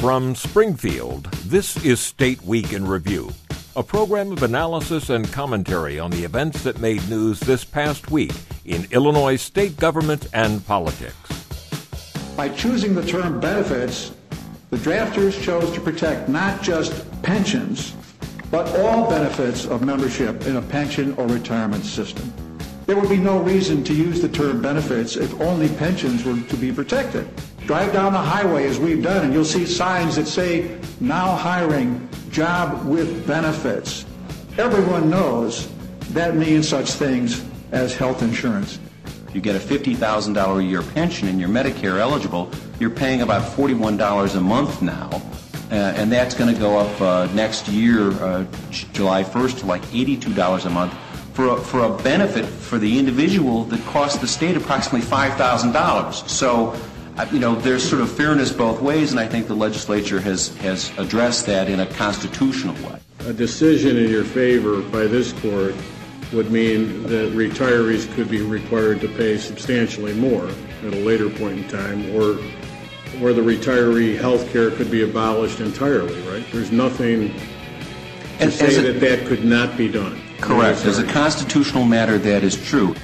From Springfield, this is State Week in Review, a program of analysis and commentary on the events that made news this past week in Illinois state government and politics. By choosing the term benefits, the drafters chose to protect not just pensions, but all benefits of membership in a pension or retirement system. There would be no reason to use the term benefits if only pensions were to be protected. Drive down the highway as we've done and you'll see signs that say, now hiring, job with benefits. Everyone knows that means such things as health insurance. You get a $50,000 a year pension and you're Medicare eligible, you're paying about $41 a month now. And that's going to go up next year, July 1st, to like $82 a month for a benefit for the individual that costs the state approximately $5,000. So, there's sort of fairness both ways, and I think the legislature has addressed that in a constitutional way. A decision in your favor by this court would mean that retirees could be required to pay substantially more at a later point in time, or the retiree health care could be abolished entirely, right? There's nothing to say that could not be done. Correct. As a constitutional matter, that is true.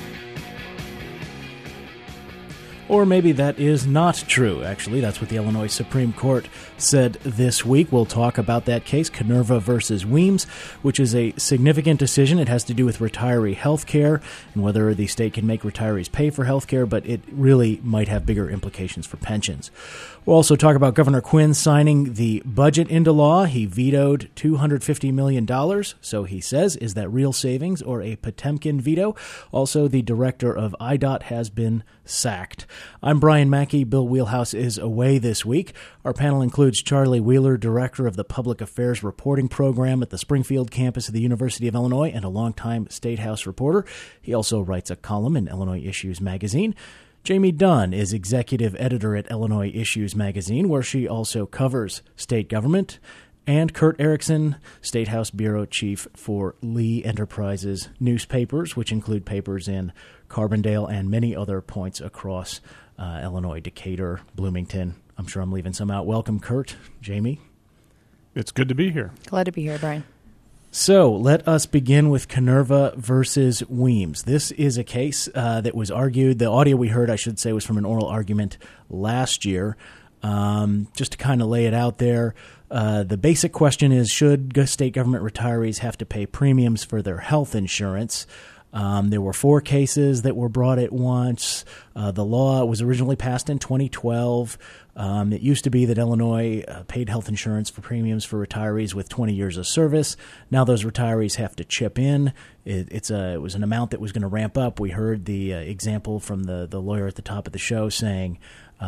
Or maybe that is not true. Actually, that's what the Illinois Supreme Court said this week. We'll talk about that case, Canerva versus Weems, which is a significant decision. It has to do with retiree health care and whether the state can make retirees pay for health care, but it really might have bigger implications for pensions. We'll also talk about Governor Quinn signing the budget into law. He vetoed $250 million, so he says. Is that real savings or a Potemkin veto? Also, the director of IDOT has been sacked. I'm Brian Mackey. Bill Wheelhouse is away this week. Our panel includes Charlie Wheeler, director of the Public Affairs Reporting Program at the Springfield campus of the University of Illinois and a longtime State House reporter. He also writes a column in Illinois Issues magazine. Jamie Dunn is executive editor at Illinois Issues magazine, where she also covers state government. And Kurt Erickson, State House bureau chief for Lee Enterprises newspapers, which include papers in Carbondale and many other points across Illinois, Decatur, Bloomington. I'm sure I'm leaving some out. Welcome, Kurt. Jamie? It's good to be here. Glad to be here, Brian. So let us begin with Canerva versus Weems. This is a case that was argued. The audio we heard, I should say, was from an oral argument last year. Just to kind of lay it out there, the basic question is, should state government retirees have to pay premiums for their health insurance? There were 4 cases that were brought at once. The law was originally passed in 2012. It used to be that Illinois paid health insurance for premiums for retirees with 20 years of service. Now those retirees have to chip in. It was an amount that was going to ramp up. We heard the example from the lawyer at the top of the show saying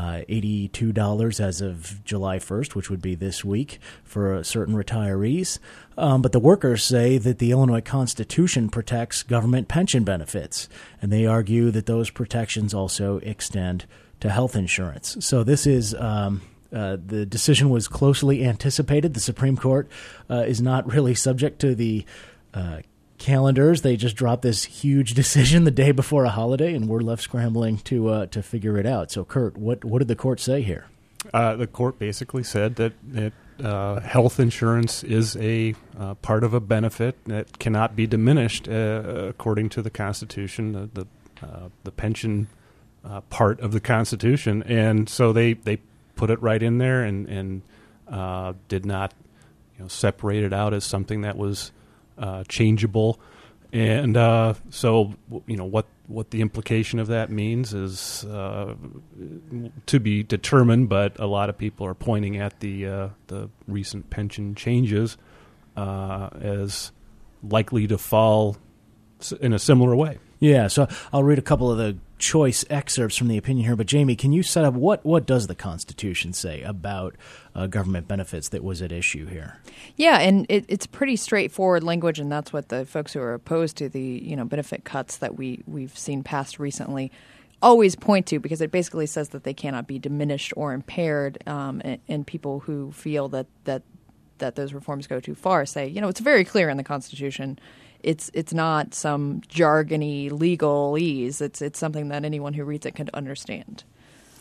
$82 as of July 1st, which would be this week, for certain retirees. But the workers say that the Illinois Constitution protects government pension benefits, and they argue that those protections also extend to health insurance. So this is the decision was closely anticipated. The Supreme Court is not really subject to the calendars. They just dropped this huge decision the day before a holiday, and we're left scrambling to figure it out. So, Kurt, what did the court say here? The court basically said that health insurance is a part of a benefit that cannot be diminished according to the Constitution, the pension part of the Constitution, and so they put it right in there and did not separate it out as something that was changeable, and so what the implication of that means is to be determined. But a lot of people are pointing at the recent pension changes as likely to fall in a similar way. Yeah, so I'll read a couple of the choice excerpts from the opinion here. But Jamie, can you set up what does the Constitution say about government benefits that was at issue here? Yeah, and it's pretty straightforward language, and that's what the folks who are opposed to the benefit cuts that we've seen passed recently always point to, because it basically says that they cannot be diminished or impaired, and people who feel that those reforms go too far say, it's very clear in the Constitution. It's not some jargony legalese. It's something that anyone who reads it can understand.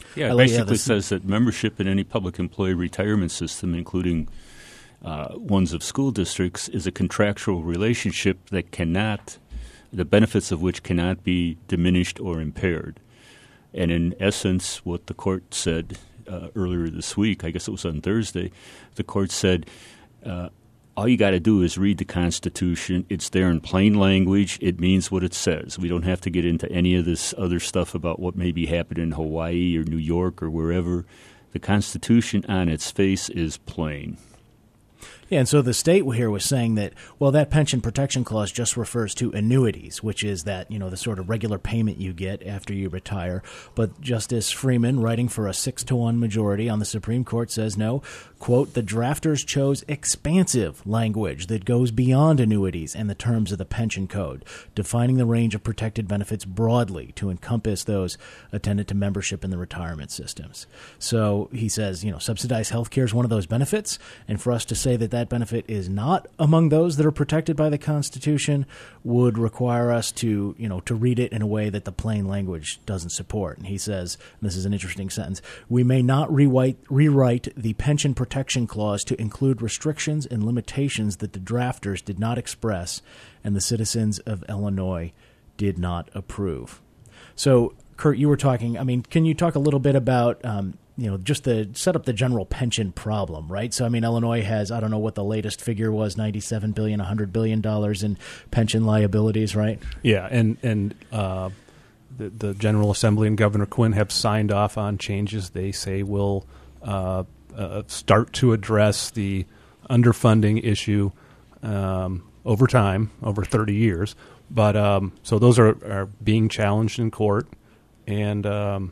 Yeah, it basically says that membership in any public employee retirement system, including ones of school districts, is a contractual relationship that the benefits of which cannot be diminished or impaired. And in essence, what the court said earlier this week, I guess it was on Thursday, the court said, all you got to do is read the Constitution. It's there in plain language. It means what it says. We don't have to get into any of this other stuff about what may be happening in Hawaii or New York or wherever. The Constitution on its face is plain. Yeah, and so the state here was saying that, well, that pension protection clause just refers to annuities, which is that, the sort of regular payment you get after you retire. But Justice Freeman, writing for a 6-1 majority on the Supreme Court, says no, quote, the drafters chose expansive language that goes beyond annuities and the terms of the pension code, defining the range of protected benefits broadly to encompass those attendant to membership in the retirement systems. So he says, subsidized health care is one of those benefits, and for us to say that benefit is not among those that are protected by the Constitution would require us to read it in a way that the plain language doesn't support. And he says, and this is an interesting sentence, we may not rewrite the pension protection clause to include restrictions and limitations that the drafters did not express and the citizens of Illinois did not approve. So, Kurt, you were talking, can you talk a little bit about just to set up the general pension problem, right? So, Illinois has, I don't know what the latest figure was, $97 billion, $100 billion in pension liabilities, right? Yeah, and the General Assembly and Governor Quinn have signed off on changes they say will start to address the underfunding issue over time, over 30 years. But so those are being challenged in court, and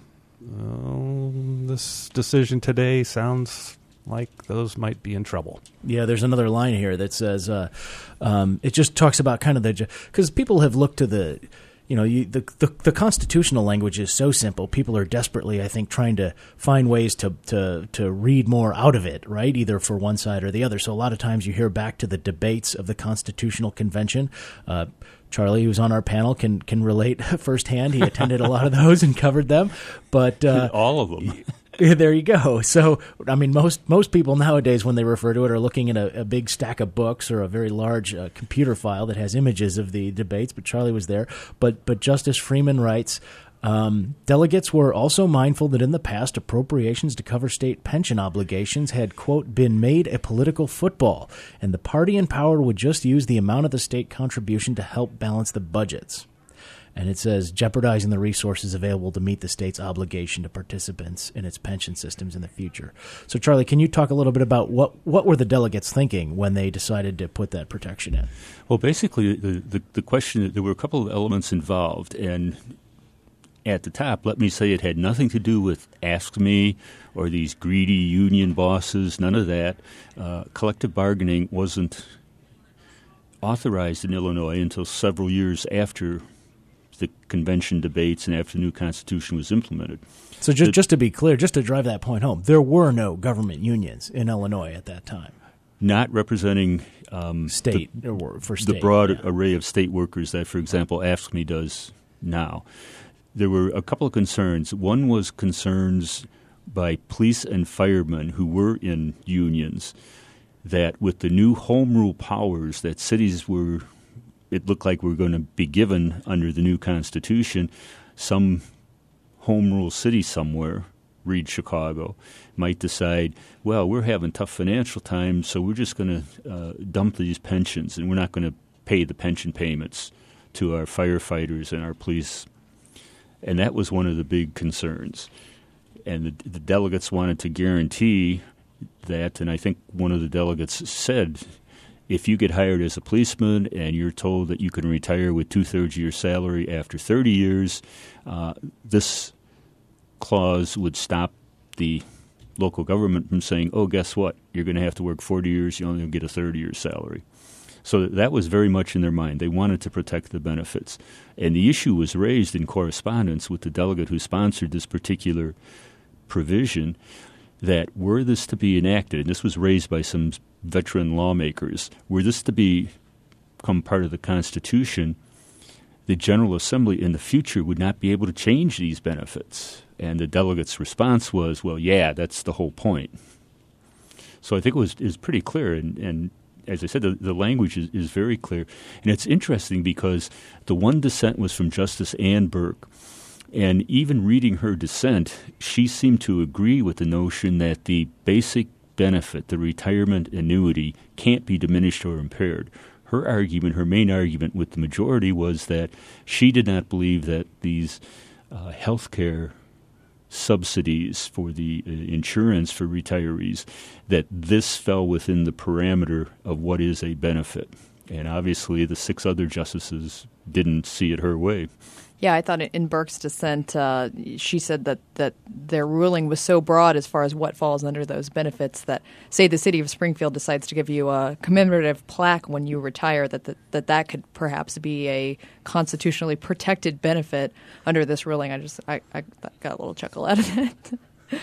this decision today sounds like those might be in trouble. Yeah, there's another line here that says it just talks about kind of because people have looked to the constitutional language is so simple. People are desperately, I think, trying to find ways to read more out of it, right? Either for one side or the other. So a lot of times you hear back to the debates of the Constitutional Convention. Charlie, who's on our panel, can relate firsthand. He attended a lot of those and covered them. But all of them. There you go. So, most people nowadays, when they refer to it, are looking at a big stack of books or a very large computer file that has images of the debates. But Charlie was there. But Justice Freeman writes, delegates were also mindful that in the past, appropriations to cover state pension obligations had, quote, been made a political football, and the party in power would just use the amount of the state contribution to help balance the budgets. And it says, jeopardizing the resources available to meet the state's obligation to participants in its pension systems in the future. So, Charlie, can you talk a little bit about what were the delegates thinking when they decided to put that protection in? Well, basically, the question, there were a couple of elements involved, and at the top, let me say it had nothing to do with Ask Me or these greedy union bosses, none of that. Collective bargaining wasn't authorized in Illinois until several years after the convention debates and after the new Constitution was implemented. So just to be clear, just to drive that point home, there were no government unions in Illinois at that time. Not representing state the broad array of state workers that, for example, Ask Me does now. There were a couple of concerns. One was concerns by police and firemen who were in unions that with the new home rule powers that cities were, it looked like were going to be given under the new Constitution, some home rule city somewhere, read Chicago, might decide, well, we're having tough financial times, so we're just going to dump these pensions, and we're not going to pay the pension payments to our firefighters and our police. And that was one of the big concerns. And the delegates wanted to guarantee that, and I think one of the delegates said, if you get hired as a policeman and you're told that you can retire with 2/3 of your salary after 30 years, this clause would stop the local government from saying, oh, guess what? You're going to have to work 40 years, you only get a third of your salary. So that was very much in their mind. They wanted to protect the benefits. And the issue was raised in correspondence with the delegate who sponsored this particular provision, that were this to be enacted, and this was raised by some veteran lawmakers, were this to become part of the Constitution, the General Assembly in the future would not be able to change these benefits. And the delegate's response was, well, yeah, that's the whole point. So I think it was pretty clear, and as I said, the language is very clear. And it's interesting because the one dissent was from Justice Ann Burke. And even reading her dissent, she seemed to agree with the notion that the basic benefit, the retirement annuity, can't be diminished or impaired. Her argument, her main argument with the majority was that she did not believe that these health care subsidies for the insurance for retirees, that this fell within the parameter of what is a benefit. And obviously the 6 other justices didn't see it her way. Yeah, I thought in Burke's dissent, she said that their ruling was so broad as far as what falls under those benefits that, say, the city of Springfield decides to give you a commemorative plaque when you retire, that could perhaps be a constitutionally protected benefit under this ruling. I got a little chuckle out of it.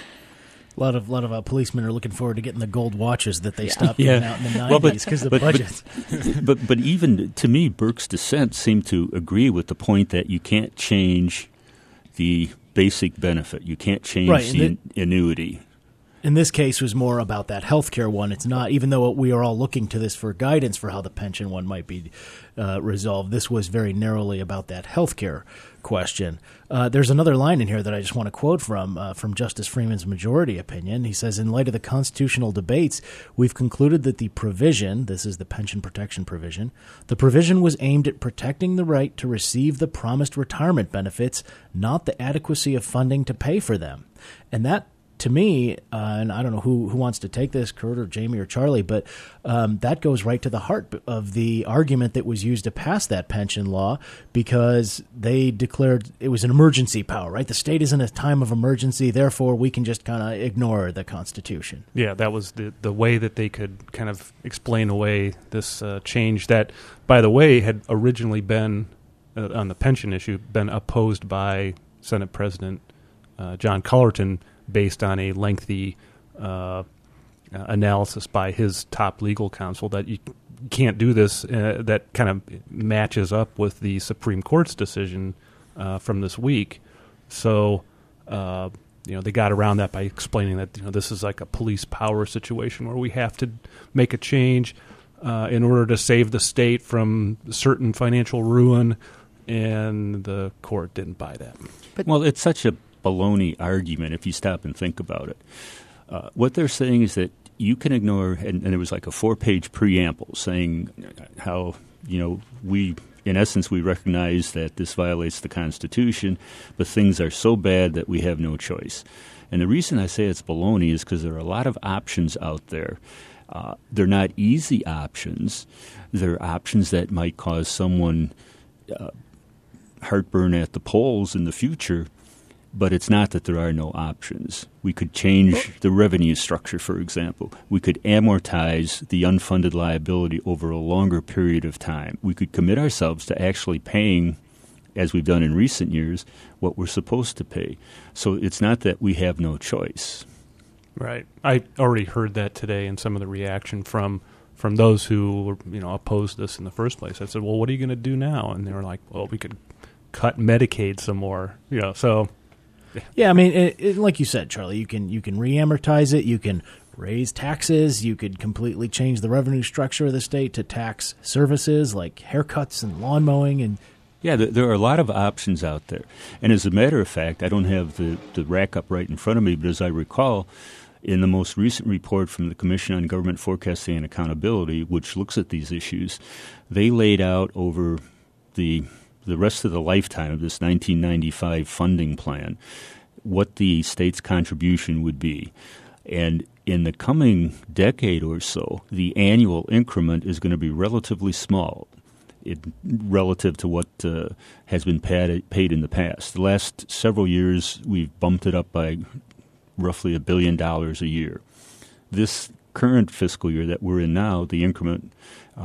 A lot of policemen are looking forward to getting the gold watches that they stopped giving out in the 90s because of the budget. But even to me, Burke's dissent seemed to agree with the point that you can't change the basic benefit. You can't change the annuity. In this case, was more about that healthcare one. It's not, even though we are all looking to this for guidance for how the pension one might be resolved, this was very narrowly about that healthcare question. There's another line in here that I just want to quote from Justice Freeman's majority opinion. He says, in light of the constitutional debates, we've concluded that the provision, this is the pension protection provision, the provision was aimed at protecting the right to receive the promised retirement benefits, not the adequacy of funding to pay for them. And that, to me, and I don't know who wants to take this, Kurt or Jamie or Charlie, but that goes right to the heart of the argument that was used to pass that pension law, because they declared it was an emergency power, right? The state is in a time of emergency, therefore we can just kind of ignore the Constitution. Yeah, that was the way that they could kind of explain away this change that, by the way, had originally been, on the pension issue, been opposed by Senate President John Cullerton, based on a lengthy analysis by his top legal counsel that you can't do this, that kind of matches up with the Supreme Court's decision from this week. So, they got around that by explaining that this is like a police power situation where we have to make a change in order to save the state from certain financial ruin, and the court didn't buy that. Well, it's such a baloney argument if you stop and think about it. What they're saying is that you can ignore, and there was like a 4-page preamble saying how, we, in essence, we recognize that this violates the Constitution, but things are so bad that we have no choice. And the reason I say it's baloney is because there are a lot of options out there. They're not easy options. They're options that might cause someone heartburn at the polls in the future. But it's not that there are no options. We could change the revenue structure, for example. We could amortize the unfunded liability over a longer period of time. We could commit ourselves to actually paying, as we've done in recent years, what we're supposed to pay. So it's not that we have no choice. Right. I already heard that today in some of the reaction from those who opposed this in the first place. I said, well, what are you going to do now? And they were like, well, we could cut Medicaid some more. So... Yeah, I mean, like you said, Charlie, you can re-amortize it, you can raise taxes, you could completely change the revenue structure of the state to tax services like haircuts and lawn mowing. And yeah, there are a lot of options out there. And as a matter of fact, I don't have the rack up right in front of me, but as I recall, in the most recent report from the Commission on Government Forecasting and Accountability, which looks at these issues, they laid out over the rest of the lifetime of this 1995 funding plan what the state's contribution would be. And in the coming decade or so, the annual increment is going to be relatively small relative to what has been paid in the past. The last several years, we've bumped it up by roughly $1 billion a year. This current fiscal year that we're in now, the increment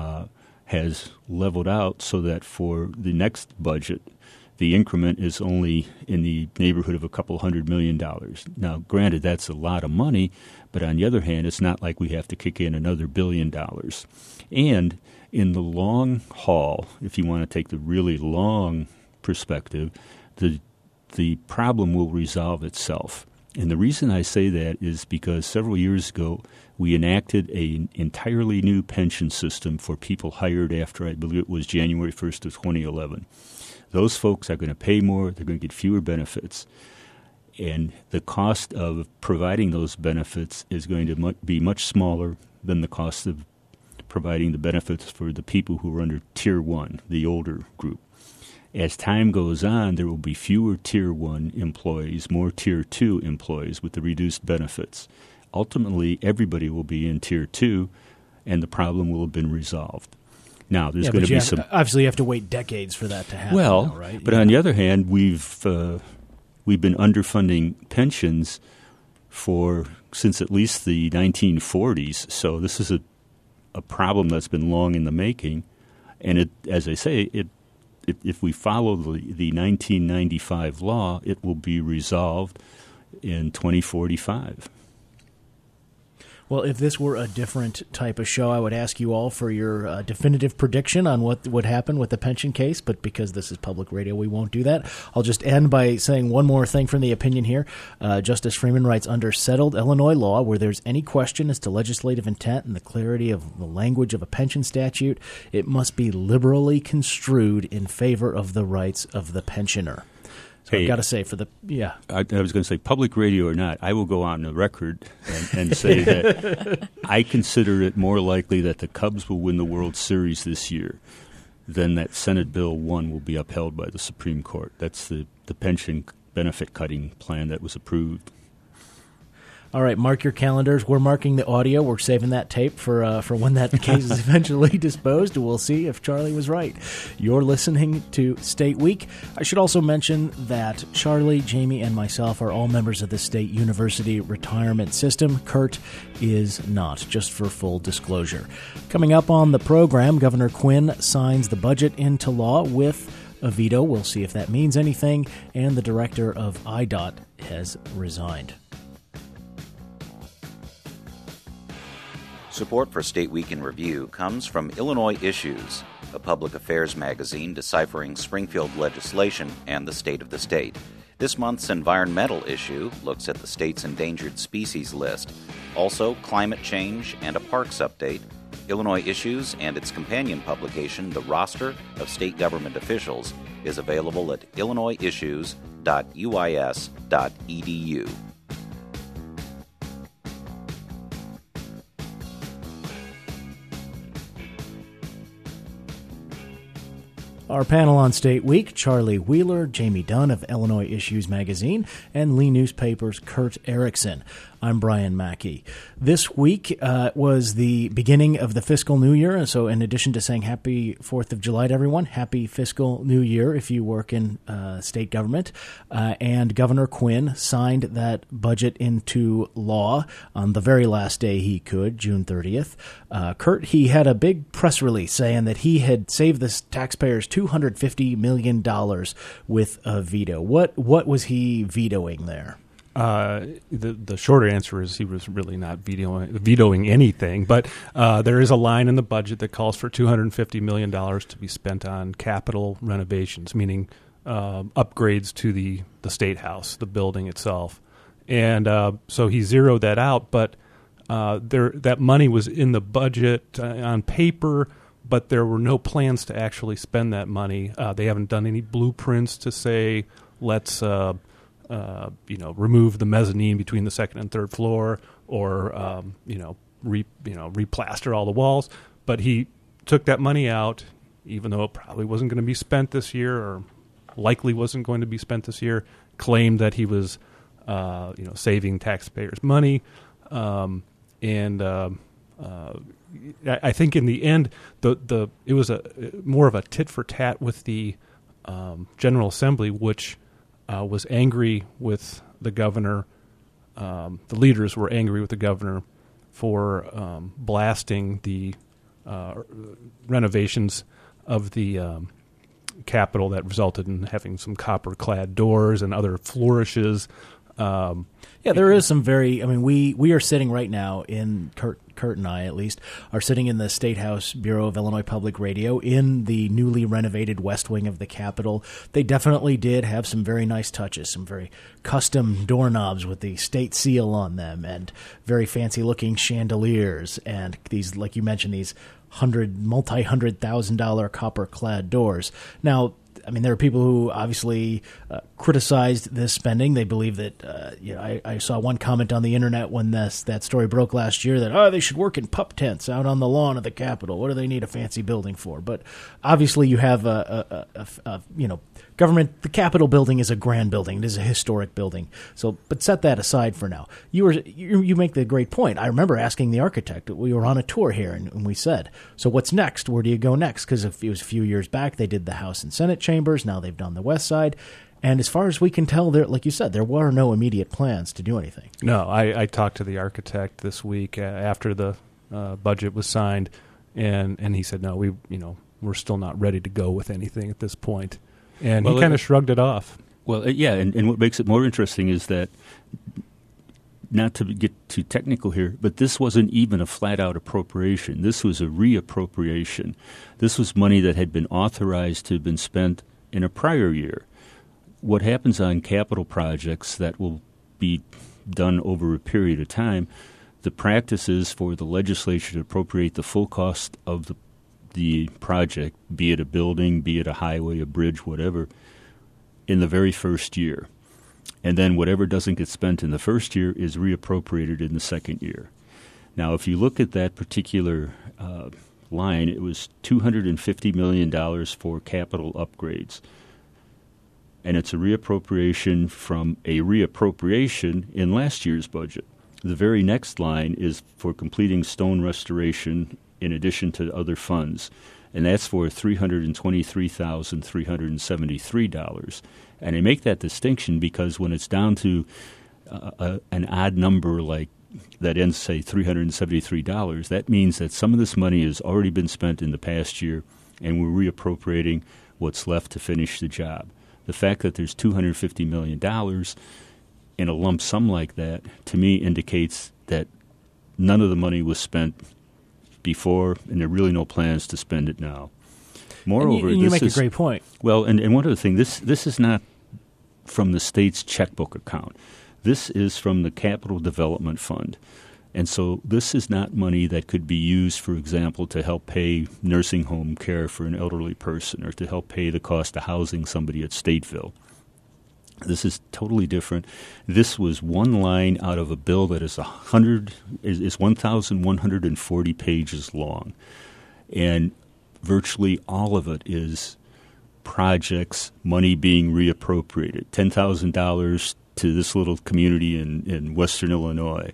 has leveled out so that for the next budget, the increment is only in the neighborhood of $200 million. Now, granted, that's a lot of money, but on the other hand, it's not like we have to kick in another $1 billion. And in the long haul, if you want to take the really long perspective, the the problem will resolve itself. And the reason I say that is because several years ago we enacted an entirely new pension system for people hired after, I believe it was January 1st of 2011. Those folks are going to pay more. They're going to get fewer benefits. And the cost of providing those benefits is going to be much smaller than the cost of providing the benefits for the people who are under Tier 1, the older group. As time goes on, there will be fewer Tier 1 employees, more Tier 2 employees with the reduced benefits. Ultimately, everybody will be in Tier 2, and the problem will have been resolved. Now, there's going to be some... Obviously, you have to wait decades for that to happen. Well, though, right? But on the other hand, we've been underfunding pensions since at least the 1940s. So this is a problem that's been long in the making. And as I say, if we follow the 1995 law, it will be resolved in 2045. Well, if this were a different type of show, I would ask you all for your definitive prediction on what would happen with the pension case, but because this is public radio, we won't do that. I'll just end by saying one more thing from the opinion here. Justice Freeman writes, under settled Illinois law, where there's any question as to legislative intent and the clarity of the language of a pension statute, it must be liberally construed in favor of the rights of the pensioner. So I've got to say, I was going to say, public radio or not, I will go on the record and say that I consider it more likely that the Cubs will win the World Series this year than that Senate Bill 1 will be upheld by the Supreme Court. That's the pension benefit cutting plan that was approved. All right, mark your calendars. We're marking the audio. We're saving that tape for when that case is eventually disposed. We'll see if Charlie was right. You're listening to State Week. I should also mention that Charlie, Jamie, and myself are all members of the State University retirement system. Kurt is not, just for full disclosure. Coming up on the program, Governor Quinn signs the budget into law with a veto. We'll see if that means anything. And the director of IDOT has resigned. Support for State Week in Review comes from Illinois Issues, a public affairs magazine deciphering Springfield legislation and the state of the state. This month's environmental issue looks at the state's endangered species list. Also, climate change and a parks update. Illinois Issues and its companion publication, The Roster of State Government Officials, is available at illinoisissues.uis.edu. Our panel on State Week, Charlie Wheeler, Jamie Dunn of Illinois Issues Magazine, and Lee Newspaper's Kurt Erickson. I'm Brian Mackey. This week was the beginning of the fiscal new year, and so in addition to saying happy 4th of July to everyone, happy fiscal new year if you work in state government. And Governor Quinn signed that budget into law on the very last day he could, June 30th. Kurt, he had a big press release saying that he had saved the taxpayers $250 million with a veto. What was he vetoing there? The shorter answer is he was really not vetoing anything, but there is a line in the budget that calls for $250 million to be spent on capital renovations, meaning upgrades to the State House, the building itself. And so he zeroed that out, but that money was in the budget on paper, but there were no plans to actually spend that money. They haven't done any blueprints to say, let's remove the mezzanine between the second and third floor, or replaster all the walls. But he took that money out, even though it probably wasn't going to be spent this year, or likely wasn't going to be spent this year. Claimed that he was, saving taxpayers' money, I think in the end, it was more of a tit for tat with the General Assembly, which was angry with the governor. The leaders were angry with the governor for blasting the renovations of the Capitol that resulted in having some copper-clad doors and other flourishes. There is some we are sitting right now in Kurt and I at least, are sitting in the State House Bureau of Illinois Public Radio in the newly renovated West Wing of the Capitol. They definitely did have some very nice touches, some very custom doorknobs with the state seal on them, and very fancy-looking chandeliers, and these, like you mentioned, these multi-$100,000 copper-clad doors. Now, I mean, there are people who obviously criticized this spending. They believe that, I saw one comment on the internet when that story broke last year that, they should work in pup tents out on the lawn of the Capitol. What do they need a fancy building for? But obviously you have government. The Capitol building is a grand building. It is a historic building. So, but set that aside for now. You make the great point. I remember asking the architect. We were on a tour here, and we said, so what's next? Where do you go next? Because it was a few years back, they did the House and Senate chambers. Now they've done the West Side. And as far as we can tell, there, like you said, there were no immediate plans to do anything. No, I talked to the architect this week after the budget was signed, and he said, no, we're still not ready to go with anything at this point. And he kind of shrugged it off. Well, and what makes it more interesting is that, not to get too technical here, but this wasn't even a flat-out appropriation. This was a reappropriation. This was money that had been authorized to have been spent in a prior year. What happens on capital projects that will be done over a period of time, the practice is for the legislature to appropriate the full cost of the project, be it a building, be it a highway, a bridge, whatever, in the very first year. And then whatever doesn't get spent in the first year is reappropriated in the second year. Now, if you look at that particular line, it was $250 million for capital upgrades. And it's a reappropriation from a reappropriation in last year's budget. The very next line is for completing stone restoration in addition to other funds, and that's for $323,373. And I make that distinction because when it's down to an odd number like that ends, say, $373, that means that some of this money has already been spent in the past year, and we're reappropriating what's left to finish the job. The fact that there's $250 million in a lump sum like that, to me, indicates that none of the money was spent before, and there are really no plans to spend it now. Moreover, and you make a great point. Well, and one other thing, this is not from the state's checkbook account. This is from the Capital Development Fund. And so this is not money that could be used, for example, to help pay nursing home care for an elderly person or to help pay the cost of housing somebody at Stateville. This is totally different. This was one line out of a bill that is 1,140 pages long. And virtually all of it is projects, money being reappropriated. $10,000 to this little community in western Illinois.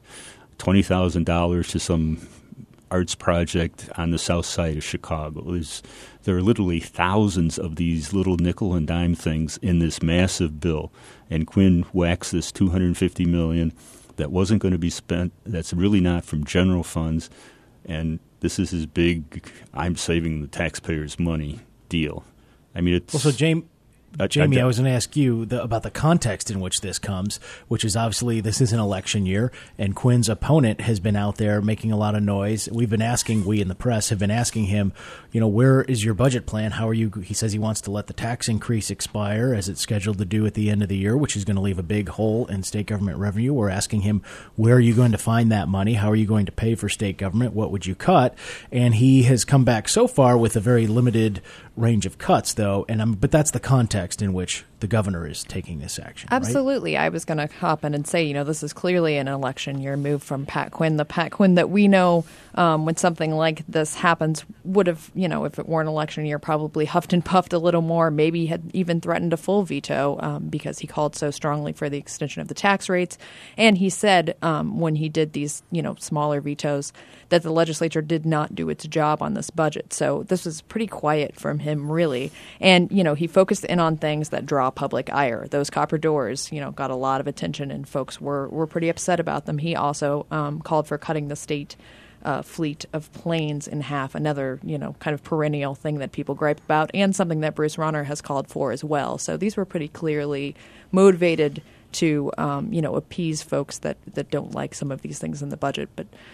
$20,000 to some arts project on the south side of Chicago. There are literally thousands of these little nickel and dime things in this massive bill. And Quinn whacks this $250 million that wasn't going to be spent, that's really not from general funds, and this is his big, I'm saving the taxpayers' money deal. I mean, it's... Well, so Jamie, I was going to ask you about the context in which this comes, which is obviously this is an election year, and Quinn's opponent has been out there making a lot of noise. We in the press have been asking him, where is your budget plan? How are you? He says he wants to let the tax increase expire as it's scheduled to do at the end of the year, which is going to leave a big hole in state government revenue. We're asking him, where are you going to find that money? How are you going to pay for state government? What would you cut? And he has come back so far with a very limited range of cuts, though, but that's the context in which the governor is taking this action. Absolutely. Right? I was going to hop in and say, this is clearly an election year move from Pat Quinn. The Pat Quinn that we know when something like this happens would have, if it were an election year, probably huffed and puffed a little more, maybe had even threatened a full veto because he called so strongly for the extension of the tax rates. And he said when he did these, smaller vetoes that the legislature did not do its job on this budget. So this was pretty quiet from him, really. And, he focused in on things that draw public ire. Those copper doors, got a lot of attention, and folks were pretty upset about them. He also called for cutting the state fleet of planes in half, another, kind of perennial thing that people gripe about, and something that Bruce Rauner has called for as well. So these were pretty clearly motivated to, appease folks that don't like some of these things in the budget. But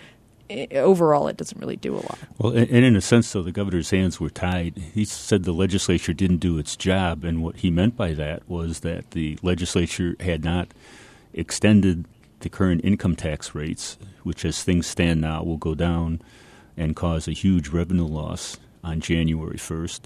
overall it doesn't really do a lot. Well, and in a sense, though, the governor's hands were tied. He said the legislature didn't do its job, and what he meant by that was that the legislature had not extended the current income tax rates, which as things stand now will go down and cause a huge revenue loss on January 1st.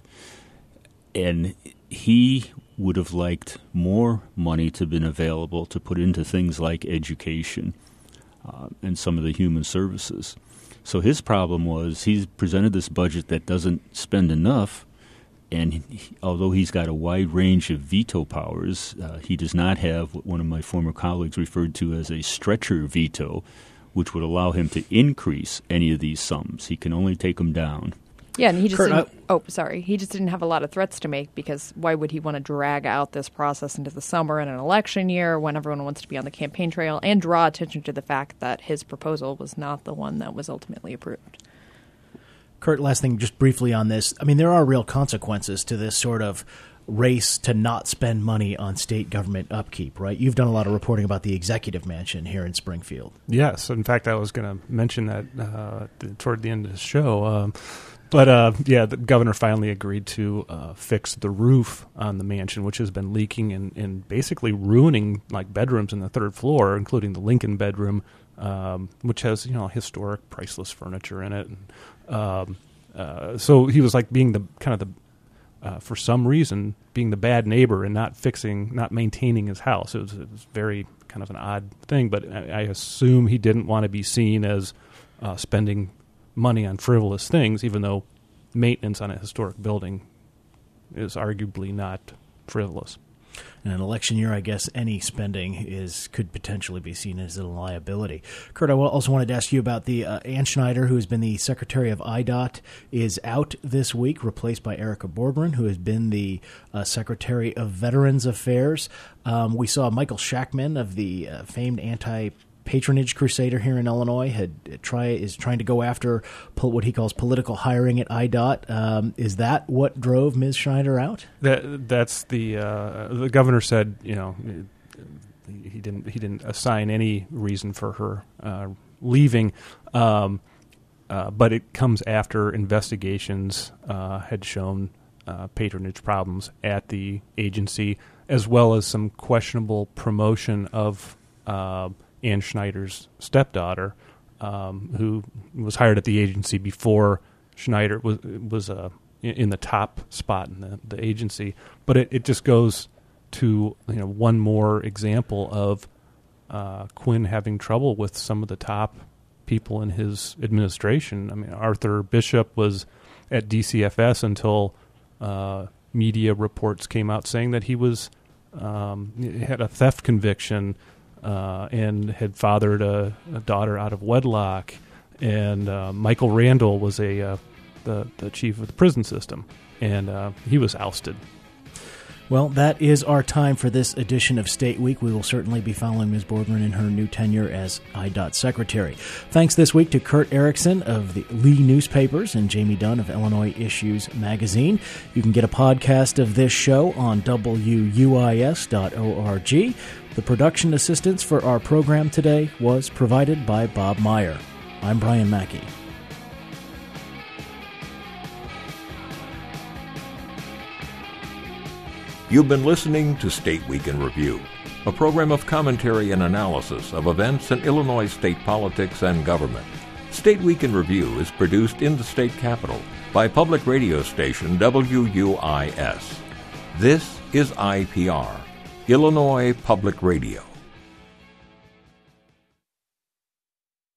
And he would have liked more money to have been available to put into things like education and some of the human services. So his problem was he's presented this budget that doesn't spend enough, and although he's got a wide range of veto powers, he does not have what one of my former colleagues referred to as a stretcher veto, which would allow him to increase any of these sums. He can only take them down. Yeah, and he just he just didn't have a lot of threats to make, because why would he want to drag out this process into the summer in an election year when everyone wants to be on the campaign trail and draw attention to the fact that his proposal was not the one that was ultimately approved? Kurt, last thing, just briefly on this. I mean, there are real consequences to this sort of race to not spend money on state government upkeep, right? You've done a lot of reporting about the executive mansion here in Springfield. Yes. In fact, I was going to mention that toward the end of the show. The governor finally agreed to fix the roof on the mansion, which has been leaking and basically ruining like bedrooms in the third floor, including the Lincoln bedroom, which has historic, priceless furniture in it. So he was like being for some reason, being the bad neighbor and not maintaining his house. It was very kind of an odd thing, but I assume he didn't want to be seen as spending money on frivolous things, even though maintenance on a historic building is arguably not frivolous. In an election year, I guess any spending could potentially be seen as a liability. Kurt, I also wanted to ask you about the Ann Schneider, who has been the Secretary of IDOT, is out this week, replaced by Erica Borgren, who has been the Secretary of Veterans Affairs. We saw Michael Shackman of the famed anti-patronage crusader here in Illinois is trying to go after what he calls political hiring at IDOT. Is that what drove Ms. Schneider out? That's the governor said he didn't assign any reason for her leaving, but it comes after investigations had shown patronage problems at the agency, as well as some questionable promotion of Ann Schneider's stepdaughter, who was hired at the agency before Schneider was in the top spot in the agency. But it just goes to one more example of Quinn having trouble with some of the top people in his administration. I mean, Arthur Bishop was at DCFS until media reports came out saying that he had a theft conviction. And had fathered a daughter out of wedlock, and Michael Randall was the chief of the prison system, and he was ousted. Well, that is our time for this edition of State Week. We will certainly be following Ms. Borgren in her new tenure as IDOT Secretary. Thanks this week to Kurt Erickson of the Lee Newspapers and Jamie Dunn of Illinois Issues Magazine. You can get a podcast of this show on WUIS.org. The production assistance for our program today was provided by Bob Meyer. I'm Brian Mackey. You've been listening to State Week in Review, a program of commentary and analysis of events in Illinois state politics and government. State Week in Review is produced in the state capital by public radio station WUIS. This is IPR, Illinois Public Radio.